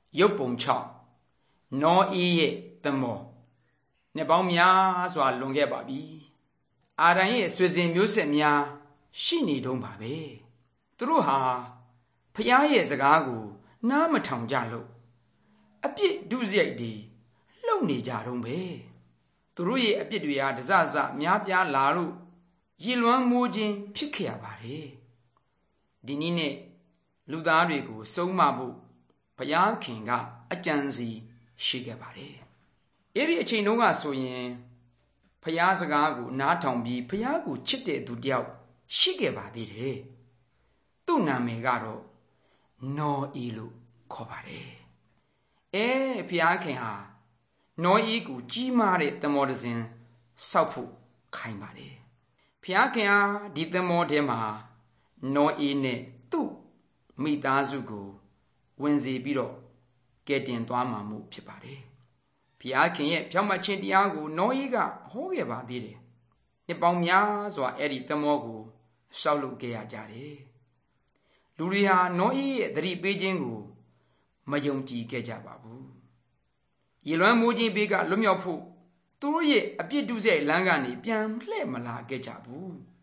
ရုပ်ပုံ6နောအေးရဲ့သမောနှစ်ပေါင်းများစွာလွန်ခဲ့ပါပြီအာရန်ရဲ့ဆွေစဉ်မျိုးဆက်များရှိနေတုန်းပါပဲသူတို့ဟာဖျားရဲ့စကားကိုနားမထောင်ကြလို့အပြစ်ဒုစရိုက်တွေလှုပ်နေကြတုန်းပဲသူတို့ရဲ့အပြစ်တွေဟာတစစများပြားလာလို့ရည်လွမ်းမိုးခြင်းဖြစ်ခဲ့ရပါတယ်ဒီနည်းနဲ့လူသားတွေကိုစုံမဖို့ဘုရားခင်ကအကြံစီရှိခဲ့ပါတယ်အဲ့ဒီအချိန်တုန်းကဆိုရင်ဘုရားစကားကိုနားထောင်ပြီးဘုရားကိုချစ်တဲ့သူတယောက်ရှိခဲ့ပါသေးတယ်သူ့နာမည်ကတော့နောအေလို့ခေါ်ပါတယ်ဘုရားခင်ဟာနောအေကိုကြီးမားတဲ့သမောတစ်စင်းစောက်ဖို့ခိုင်းပါတယ်ဘုရားခင်ဟာဒီသမောထဲမှာနောအေနဲ့သူ့မိသားစုကိုဝင်စေပြီးတော့ကယ်တင်သွားမှာမှုဖြစ်ပါတယ်ဘုရားခင်ရဲ့ဖြောင့်မတ်ခြင်းတရားကိုနောအေကဟောခဲ့ပါသေးတယ်နှစ်ပေါင်းများစွာအဲ့ဒီသမောကိုစောက်လုပ်ခဲ့ရကြတယ်လူတွေဟာနောအေရဲ့သတိပေးခြင်းကိုမယုံကြည်ခဲ့ကြပါဘူးရေလွမ်းမိုးခြင်းဘေးကလွတ်မြောက်ဖို့သူတို့ရဲ့အပြစ်ဒုစရိုက်လမ်းကနေပြန်လှည့်မလာခဲ့ကြဘူး